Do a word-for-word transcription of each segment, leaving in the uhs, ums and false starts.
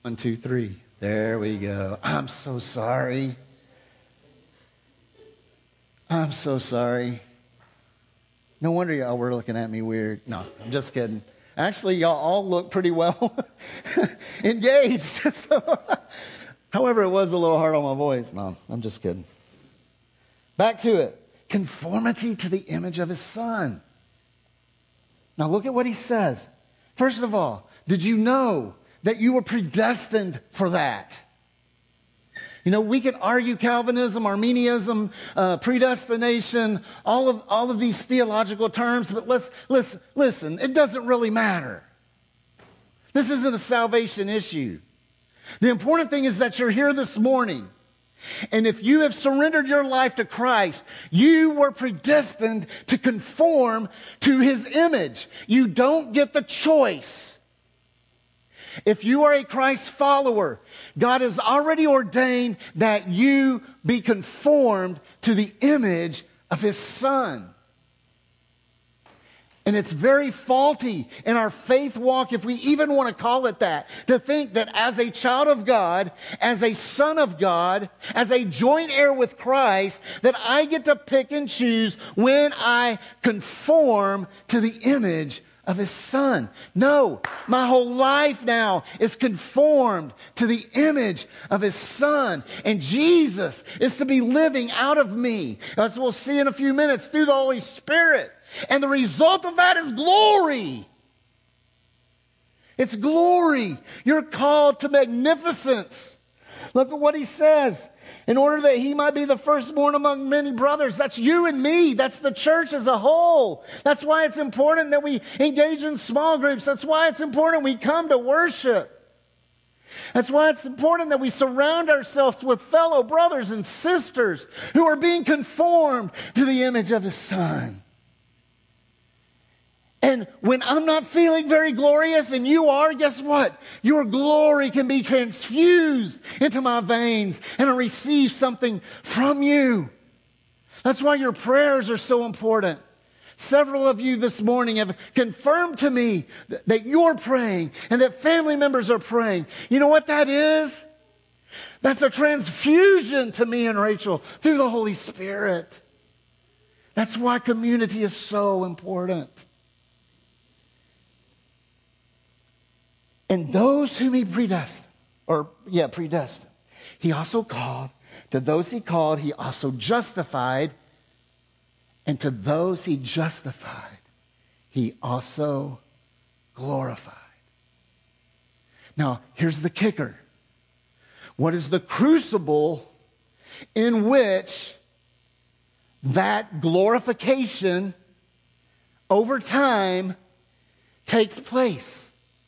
One, two, three. There we go. I'm so sorry. I'm so sorry. No wonder y'all were looking at me weird. No, I'm just kidding. Actually, y'all all look pretty well engaged. So, however, it was a little hard on my voice. No, I'm just kidding. Back to it. Conformity to the image of his son. Now look at what he says. First of all, did you know that you were predestined for that? You know, we can argue Calvinism, Arminianism, uh, predestination, all of all of these theological terms, but let's, let's listen, it doesn't really matter. This isn't a salvation issue. The important thing is that you're here this morning. And if you have surrendered your life to Christ, you were predestined to conform to his image. You don't get the choice. If you are a Christ follower, God has already ordained that you be conformed to the image of his son. And it's very faulty in our faith walk, if we even want to call it that, to think that as a child of God, as a son of God, as a joint heir with Christ, that I get to pick and choose when I conform to the image of his son. No, my whole life now is conformed to the image of his son. And Jesus is to be living out of me, as we'll see in a few minutes, through the Holy Spirit. And the result of that is glory. It's glory. You're called to magnificence. Look at what he says. In order that he might be the firstborn among many brothers. That's you and me. That's the church as a whole. That's why it's important that we engage in small groups. That's why it's important we come to worship. That's why it's important that we surround ourselves with fellow brothers and sisters who are being conformed to the image of his son. And when I'm not feeling very glorious and you are, guess what? Your glory can be transfused into my veins and I receive something from you. That's why your prayers are so important. Several of you this morning have confirmed to me that, that you're praying and that family members are praying. You know what that is? That's a transfusion to me and Rachel through the Holy Spirit. That's why community is so important. And those whom he predestined, or yeah, predestined, he also called. To those he called, he also justified. And to those he justified, he also glorified. Now, here's the kicker. What is the crucible in which that glorification over time takes place?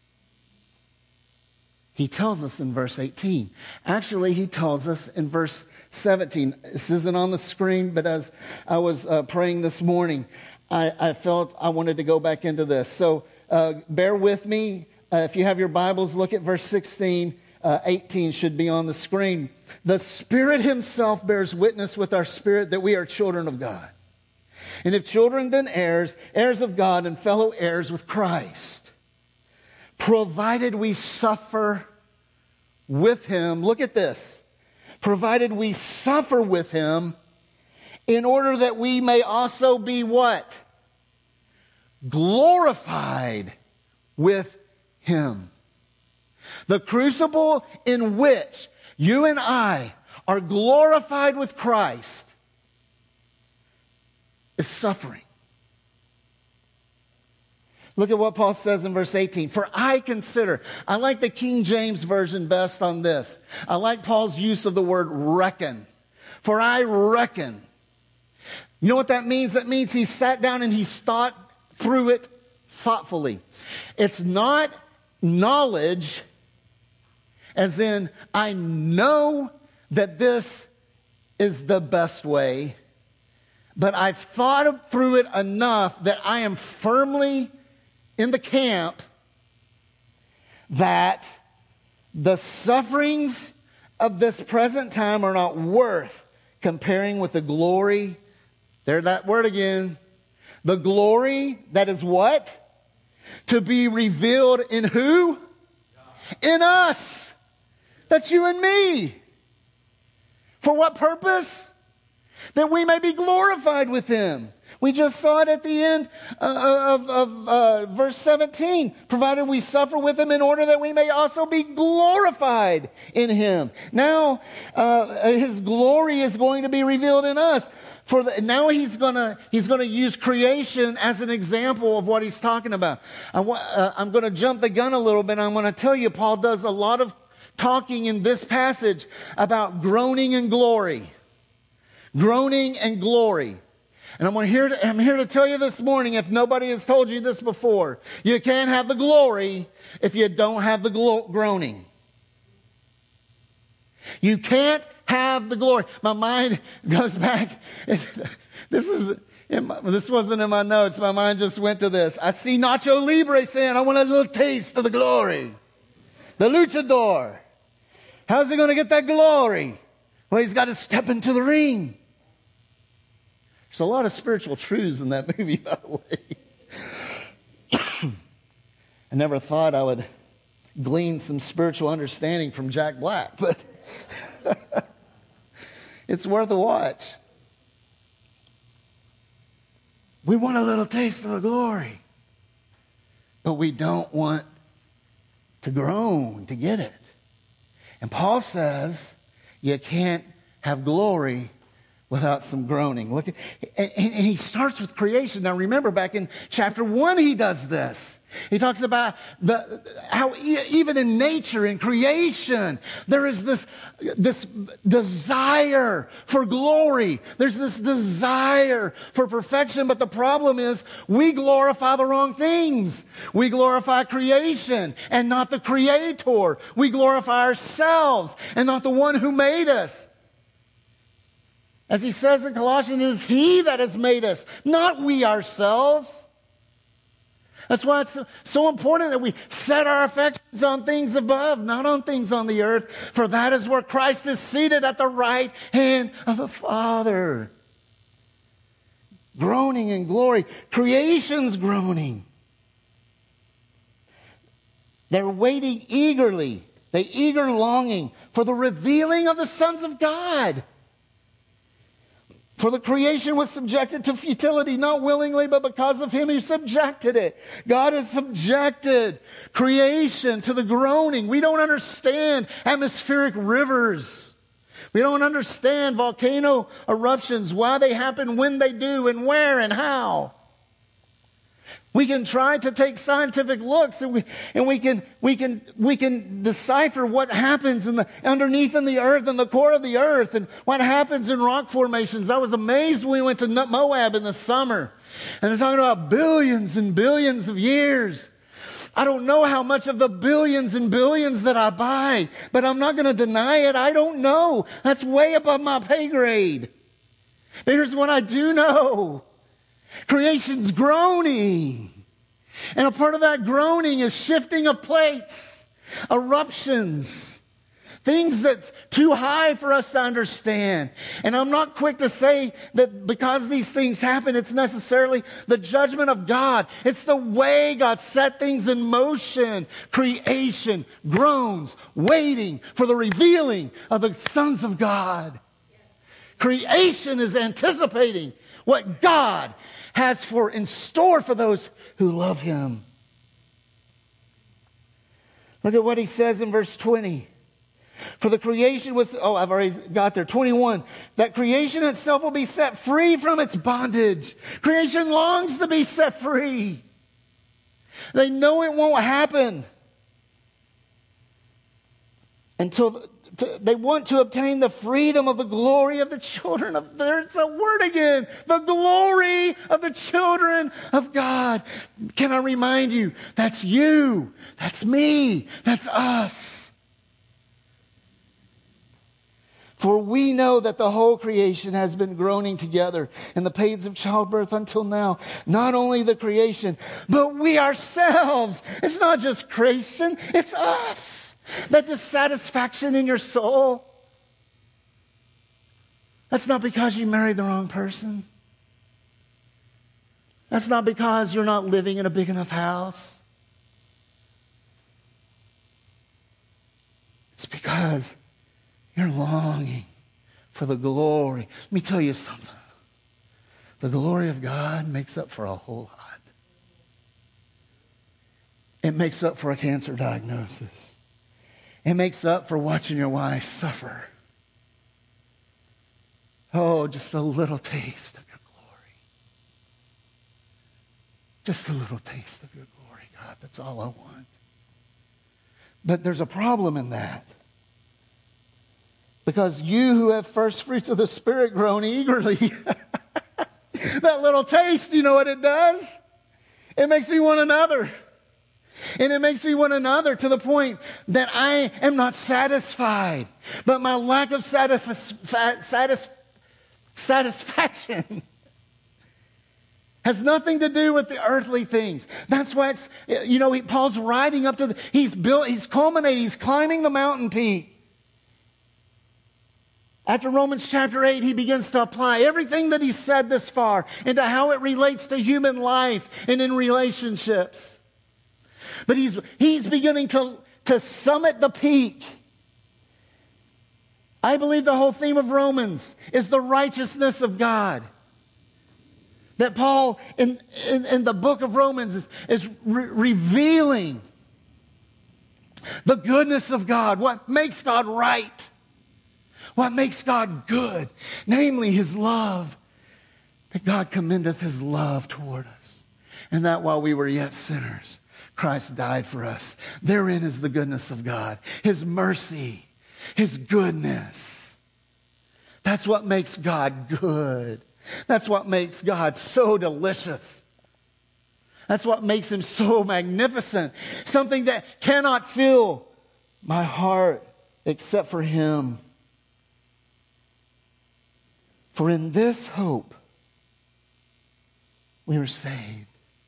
He tells us in verse eighteen. Actually, he tells us in verse seventeen. This isn't on the screen, but as I was uh, praying this morning, I, I felt I wanted to go back into this. So uh, bear with me. Uh, if you have your Bibles, look at verse sixteen. Uh, eighteen should be on the screen. The Spirit himself bears witness with our spirit that we are children of God. And if children, then heirs, heirs of God and fellow heirs with Christ. Provided we suffer with him, look at this, provided we suffer with him in order that we may also be what? Glorified with him. The crucible in which you and I are glorified with Christ is suffering. Look at what Paul says in verse eighteen. For I consider, I like the King James Version best on this. I like Paul's use of the word reckon. For I reckon. You know what that means? That means he sat down and he's thought through it thoughtfully. It's not knowledge as in I know that this is the best way, but I've thought through it enough that I am firmly in the camp that the sufferings of this present time are not worth comparing with the glory, there's that word again, the glory that is what? To be revealed in who? In us. That's you and me. For what purpose? That we may be glorified with him. We just saw it at the end uh, of, of uh, verse seventeen. Provided we suffer with him in order that we may also be glorified in him. Now, uh, his glory is going to be revealed in us. For the, now he's gonna he's gonna use creation as an example of what he's talking about. I, uh, I'm going to jump the gun a little bit. I'm going to tell you, Paul does a lot of talking in this passage about groaning and glory, groaning and glory. And I'm here to, I'm here to tell you this morning, if nobody has told you this before, you can't have the glory if you don't have the glo- groaning. You can't have the glory. My mind goes back. This is in my, this wasn't in my notes. My mind just went to this. I see Nacho Libre saying, "I want a little taste of the glory." The luchador. How's he going to get that glory? Well, he's got to step into the ring. There's a lot of spiritual truths in that movie, by the way. I never thought I would glean some spiritual understanding from Jack Black, but it's worth a watch. We want a little taste of the glory, but we don't want to groan to get it. And Paul says you can't have glory without some groaning. Look, at, and, and he starts with creation. Now remember, back in chapter one, he does this. He talks about the how e- even in nature, in creation, there is this, this desire for glory. There's this desire for perfection. But the problem is we glorify the wrong things. We glorify creation and not the Creator. We glorify ourselves and not the one who made us. As he says in Colossians, it is he that has made us, not we ourselves. That's why it's so important that we set our affections on things above, not on things on the earth. For that is where Christ is seated at the right hand of the Father. Groaning in glory. Creation's groaning. They're waiting eagerly. They eager longing for the revealing of the sons of God. For the creation was subjected to futility, not willingly, but because of him who subjected it. God has subjected creation to the groaning. We don't understand atmospheric rivers. We don't understand volcano eruptions, why they happen, when they do, and where and how. We can try to take scientific looks, and we and we can we can we can decipher what happens in the underneath in the earth and the core of the earth, and what happens in rock formations. I was amazed when we went to Moab in the summer, and they're talking about billions and billions of years. I don't know how much of the billions and billions that I buy, but I'm not going to deny it. I don't know. That's way above my pay grade. But here's what I do know. Creation's groaning. And a part of that groaning is shifting of plates, eruptions, things that's too high for us to understand. And I'm not quick to say that because these things happen, it's necessarily the judgment of God. It's the way God set things in motion. Creation groans, waiting for the revealing of the sons of God. Creation is anticipating what God has for in store for those who love him. Look at what he says in verse twenty. For the creation was, oh, I've already got there. twenty-one. That creation itself will be set free from its bondage. Creation longs to be set free. They know it won't happen until To, they want to obtain the freedom of the glory of the children of, there's a word again, the glory of the children of God. Can I remind you, that's you, that's me, that's us. For we know that the whole creation has been groaning together in the pains of childbirth until now. Not only the creation, but we ourselves. It's not just creation, it's us. That dissatisfaction in your soul, that's not because you married the wrong person. That's not because you're not living in a big enough house. It's because you're longing for the glory. Let me tell you something. The glory of God makes up for a whole lot. It makes up for a cancer diagnosis. It makes up for watching your wife suffer. Oh, just a little taste of your glory. Just a little taste of your glory, God. That's all I want. But there's a problem in that. Because you who have first fruits of the Spirit groan eagerly. That little taste, you know what it does? It makes me want another. And it makes me want another to the point that I am not satisfied. But my lack of satisf- satis- satisfaction has nothing to do with the earthly things. That's why it's, you know, he, Paul's riding up to the, he's built, he's culminating, he's climbing the mountain peak. After Romans chapter eight, he begins to apply everything that he said this far into how it relates to human life and in relationships. But he's, he's beginning to, to summit the peak. I believe the whole theme of Romans is the righteousness of God. That Paul, in, in, in the book of Romans, is, is re- revealing the goodness of God, what makes God right, what makes God good, namely His love. That God commendeth His love toward us. And that while we were yet sinners, Christ died for us. Therein is the goodness of God, His mercy, His goodness. That's what makes God good. That's what makes God so delicious. That's what makes Him so magnificent. Something that cannot fill my heart except for Him. For in this hope we were saved.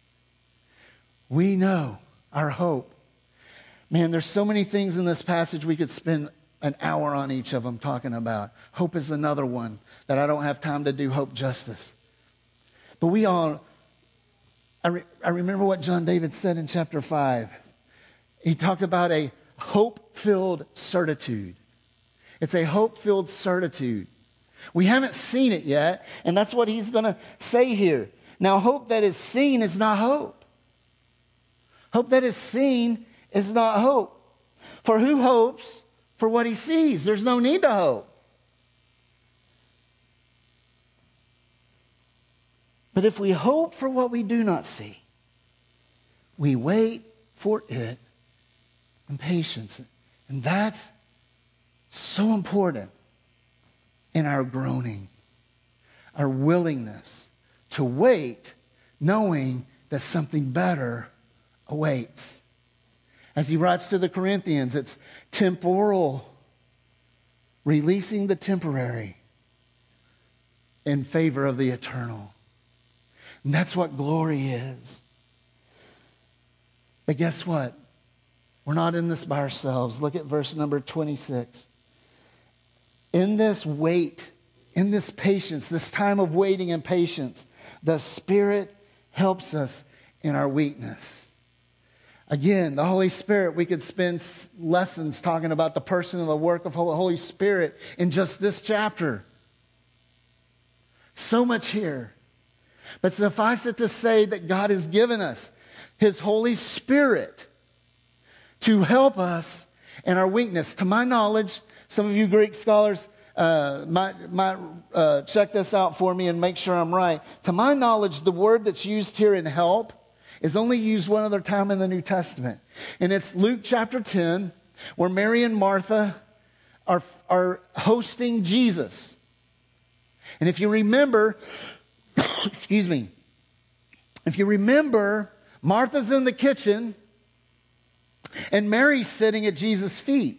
We know our hope. Man, there's so many things in this passage we could spend an hour on each of them talking about. Hope is another one that I don't have time to do hope justice. But we all, I, re, I remember what John David said in chapter five. He talked about a hope-filled certitude. It's a hope-filled certitude. We haven't seen it yet, and that's what he's going to say here. Now, hope that is seen is not hope. Hope that is seen is not hope. For who hopes for what he sees? There's no need to hope. But if we hope for what we do not see, we wait for it in patience. And that's so important in our groaning, our willingness to wait, knowing that something better awaits. As he writes to the Corinthians, it's temporal, releasing the temporary in favor of the eternal. And that's what glory is. But guess what? We're not in this by ourselves. Look at verse number twenty-six. In this wait, in this patience, this time of waiting and patience, the Spirit helps us in our weakness. Again, the Holy Spirit, we could spend lessons talking about the person and the work of the Holy Spirit in just this chapter. So much here. But suffice it to say that God has given us His Holy Spirit to help us in our weakness. To my knowledge, some of you Greek scholars uh, might, might uh, check this out for me and make sure I'm right. To my knowledge, the word that's used here in help is only used one other time in the New Testament. And it's Luke chapter ten, where Mary and Martha are, are hosting Jesus. And if you remember, excuse me, if you remember, Martha's in the kitchen and Mary's sitting at Jesus' feet.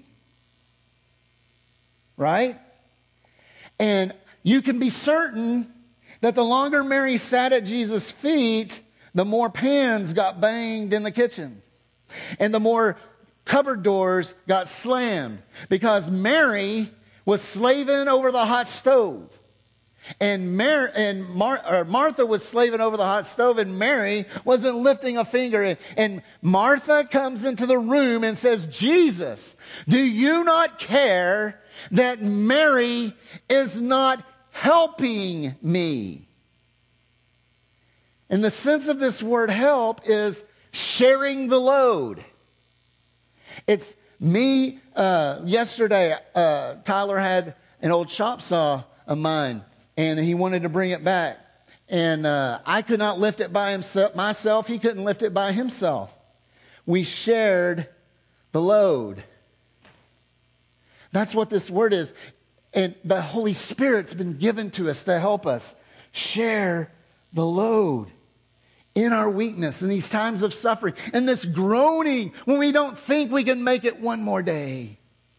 Right? And you can be certain that the longer Mary sat at Jesus' feet, the more pans got banged in the kitchen. And the more cupboard doors got slammed. Because Mary was slaving over the hot stove. And, Mar- and Mar- or Martha was slaving over the hot stove, and Mary wasn't lifting a finger. And, and Martha comes into the room and says, Jesus, do you not care that Mary is not helping me? And the sense of this word help is sharing the load. It's me, uh, yesterday, uh, Tyler had an old chop saw of mine, and he wanted to bring it back. And uh, I could not lift it by himself, myself. He couldn't lift it by himself. We shared the load. That's what this word is. And the Holy Spirit's been given to us to help us share the load in our weakness, in these times of suffering, in this groaning when we don't think we can make it one more day.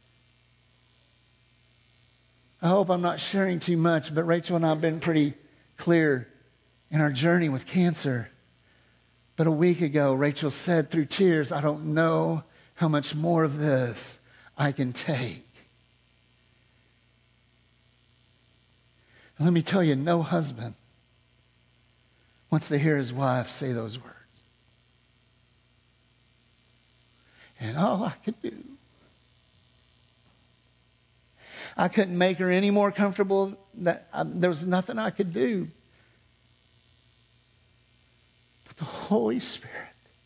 I hope I'm not sharing too much, but Rachel and I have been pretty clear in our journey with cancer. But a week ago, Rachel said through tears, I don't know how much more of this I can take. And let me tell you, no husband wants to hear his wife say those words. And all I could do, I couldn't make her any more comfortable. That I, there was nothing I could do. But the Holy Spirit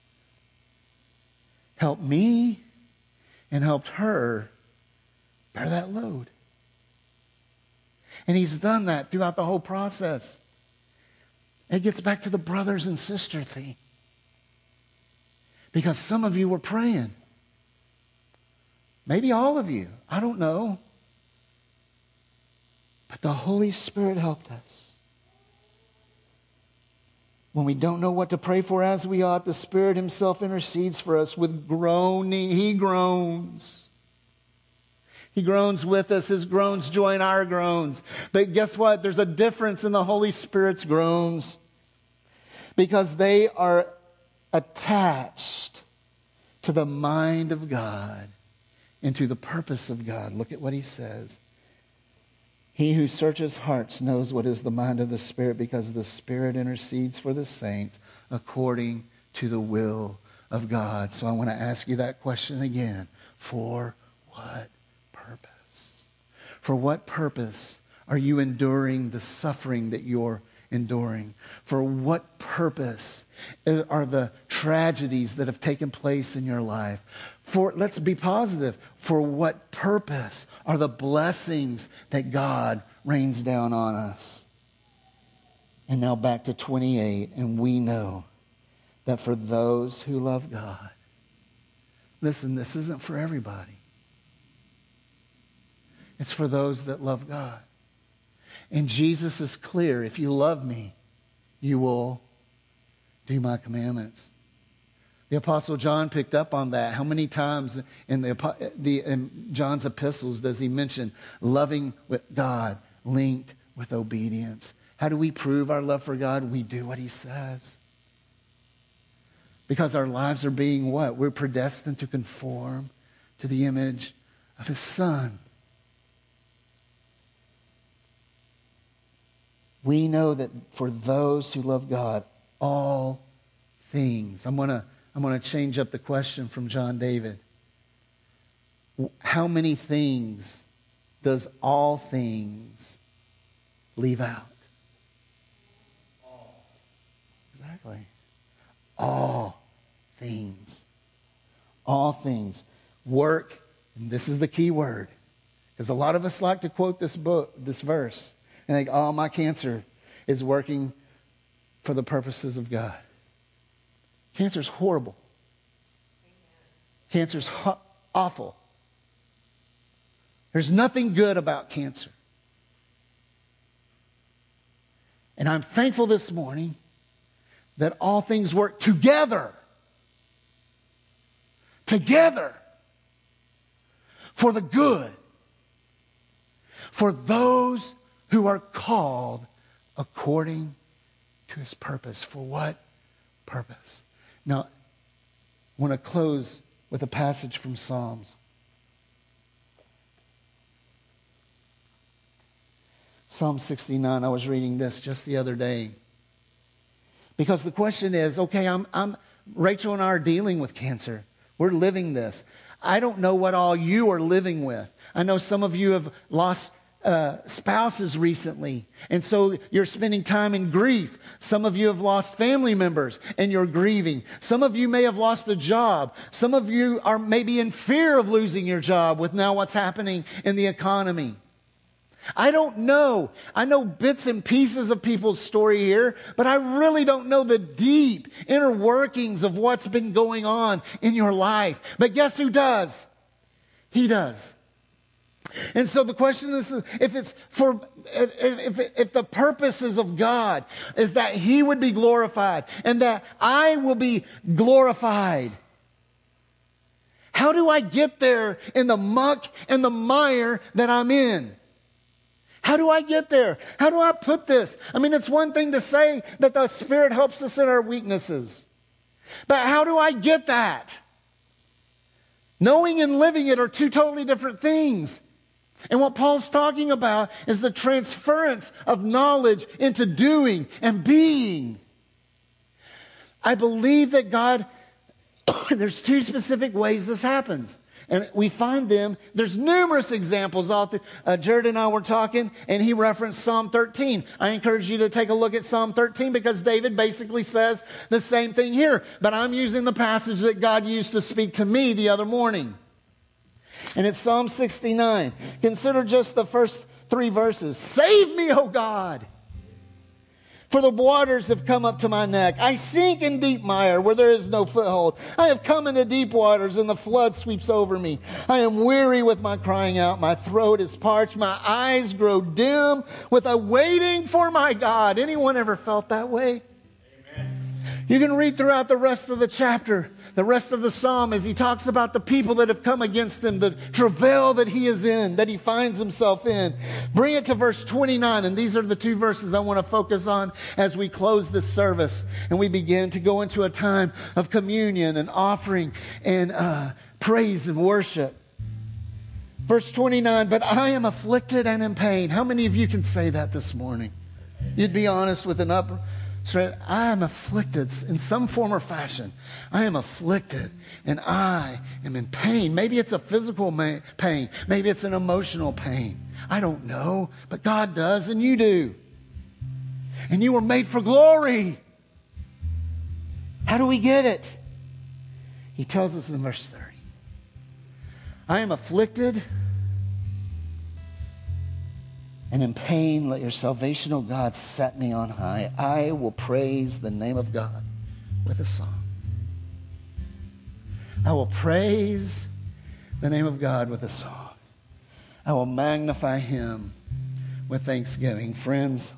helped me and helped her bear that load. And He's done that throughout the whole process. It gets back to the brothers and sister thing. Because some of you were praying. Maybe all of you. I don't know. But the Holy Spirit helped us. When we don't know what to pray for as we ought, the Spirit Himself intercedes for us with groaning. He groans. He groans with us. His groans join our groans. But guess what? There's a difference in the Holy Spirit's groans. Because they are attached to the mind of God and to the purpose of God. Look at what He says. He who searches hearts knows what is the mind of the Spirit, because the Spirit intercedes for the saints according to the will of God. So I want to ask you that question again. For what purpose? For what purpose are you enduring the suffering that you're enduring? For what purpose are the tragedies that have taken place in your life? For, let's be positive, for what purpose are the blessings that God rains down on us? And now back to twenty-eight, and we know that for those who love God, listen, this isn't for everybody. It's for those that love God. And Jesus is clear, if you love me, you will do my commandments. The Apostle John picked up on that. How many times in, the, the, in John's epistles does he mention loving with God linked with obedience? How do we prove our love for God? We do what He says. Because our lives are being what? We're predestined to conform to the image of His Son. We know that for those who love God, all things. I'm going to I'm going to change up the question from John David. How many things does all things leave out? All. Exactly. All things. All things. Work, and this is the key word, because a lot of us like to quote this book, this verse, and think, oh, my cancer is working for the purposes of God. Cancer's horrible. Cancer's ho- awful. There's nothing good about cancer. And I'm thankful this morning that all things work together. Together. For the good. For those who are called according to His purpose. For what purpose? Now, I want to close with a passage from Psalms. Psalm sixty-nine, I was reading this just the other day. Because the question is, okay, I'm, I'm, Rachel and I are dealing with cancer. We're living this. I don't know what all you are living with. I know some of you have lost uh, spouses recently, and so you're spending time in grief. Some of you have lost family members, and you're grieving. Some of you may have lost a job. Some of you are maybe in fear of losing your job with now what's happening in the economy. I don't know. I know bits and pieces of people's story here, but I really don't know the deep inner workings of what's been going on in your life. But guess who does? He does. And so the question is, if it's for, if, if, if the purposes of God is that He would be glorified and that I will be glorified, how do I get there in the muck and the mire that I'm in? How do I get there? How do I put this? I mean, it's one thing to say that the Spirit helps us in our weaknesses. But how do I get that? Knowing and living it are two totally different things. And what Paul's talking about is the transference of knowledge into doing and being. I believe that God, there's two specific ways this happens. And we find them, there's numerous examples all through. Uh, Jared and I were talking, and he referenced Psalm thirteen. I encourage you to take a look at Psalm thirteen because David basically says the same thing here. But I'm using the passage that God used to speak to me the other morning. And it's Psalm sixty-nine. Consider just the first three verses. Save me, O God, for the waters have come up to my neck. I sink in deep mire where there is no foothold. I have come into deep waters and the flood sweeps over me. I am weary with my crying out. My throat is parched. My eyes grow dim with a waiting for my God. Anyone ever felt that way? Amen. You can read throughout the rest of the chapter, the rest of the psalm, as he talks about the people that have come against him, the travail that he is in, that he finds himself in. Bring it to verse twenty-nine, and these are the two verses I want to focus on as we close this service and we begin to go into a time of communion and offering and uh, praise and worship. Verse twenty-nine, but I am afflicted and in pain. How many of you can say that this morning? You'd be honest with an upper. I am afflicted in some form or fashion. I am afflicted and I am in pain. Maybe it's a physical pain. Maybe it's an emotional pain. I don't know, but God does and you do. And you were made for glory. How do we get it? He tells us in verse thirty. I am afflicted and in pain, let your salvation, O God, set me on high. I will praise the name of God with a song. I will praise the name of God with a song. I will magnify Him with thanksgiving. Friends,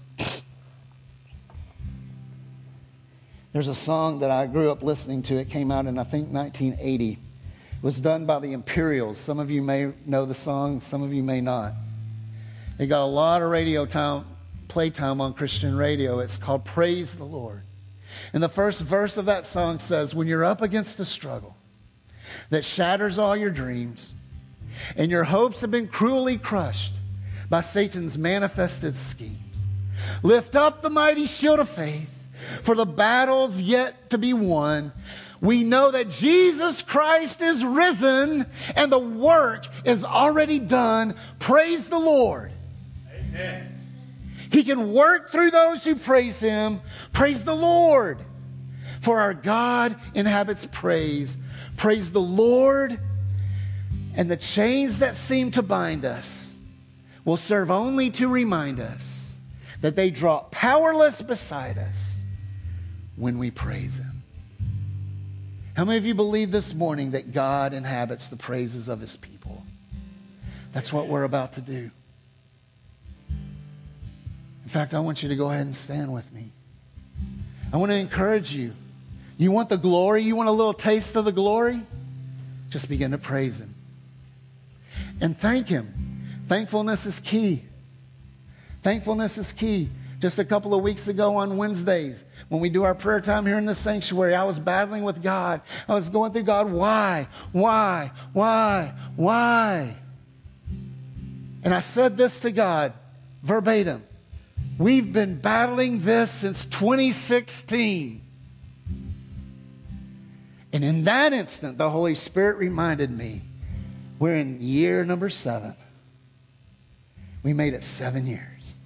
there's a song that I grew up listening to. It came out in, I think, nineteen eighty. It was done by the Imperials. Some of you may know the song. Some of you may not. It got a lot of radio time, playtime on Christian radio. It's called Praise the Lord. And the first verse of that song says, when you're up against a struggle that shatters all your dreams and your hopes have been cruelly crushed by Satan's manifested schemes, lift up the mighty shield of faith for the battles yet to be won. We know that Jesus Christ is risen and the work is already done. Praise the Lord. Amen. He can work through those who praise Him. Praise the Lord. For our God inhabits praise. Praise the Lord. And the chains that seem to bind us will serve only to remind us that they drop powerless beside us when we praise Him. How many of you believe this morning that God inhabits the praises of His people? That's what we're about to do. In fact, I want you to go ahead and stand with me. I want to encourage you. You want the glory? You want a little taste of the glory? Just begin to praise Him. And thank Him. Thankfulness is key. Thankfulness is key. Just a couple of weeks ago on Wednesdays, when we do our prayer time here in the sanctuary, I was battling with God. I was going through, God, why? Why? Why? Why? And I said this to God verbatim. We've been battling this since twenty sixteen. And in that instant, the Holy Spirit reminded me, we're in year number seven. We made it seven years.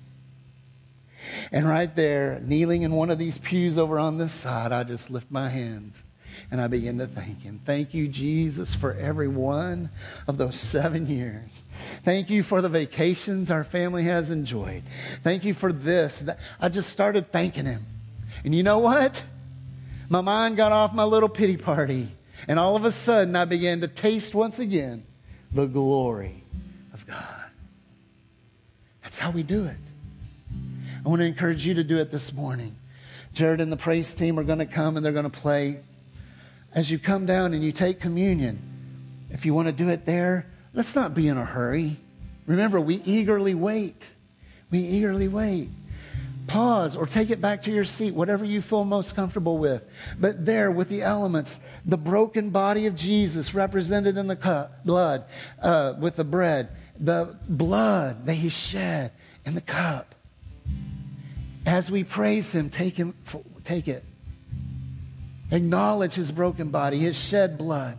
And right there, kneeling in one of these pews over on this side, I just lift my hands and I begin to thank him. Thank you, Jesus, for every one of those seven years. Thank you for the vacations our family has enjoyed. Thank you for this. I just started thanking him. And you know what? My mind got off my little pity party. And all of a sudden, I began to taste once again the glory of God. That's how we do it. I want to encourage you to do it this morning. Jared and the praise team are going to come and they're going to play. As you come down and you take communion, if you want to do it there, let's not be in a hurry. Remember, we eagerly wait. We eagerly wait. Pause or take it back to your seat, whatever you feel most comfortable with. But there, with the elements, the broken body of Jesus represented in the cup, blood, uh, with the bread, the blood that he shed in the cup. As we praise him, take him, take it. Acknowledge his broken body, his shed blood.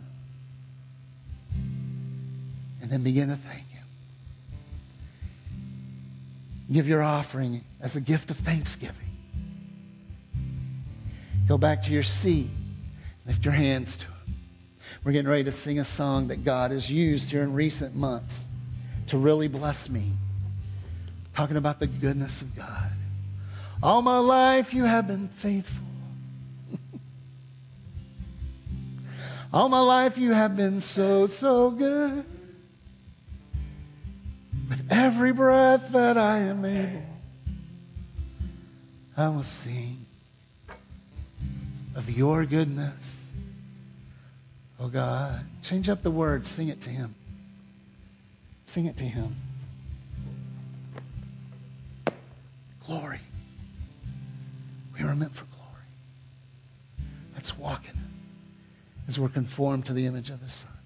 And then begin to thank him. Give your offering as a gift of thanksgiving. Go back to your seat. Lift your hands to him. We're getting ready to sing a song that God has used here in recent months to really bless me. Talking about the goodness of God. All my life you have been faithful. All my life you have been so, so good. With every breath that I am able, I will sing of your goodness. Oh God, change up the words, sing it to him. Sing it to him. Glory. We were meant for glory. Let's walk in it as we're conformed to the image of his Son.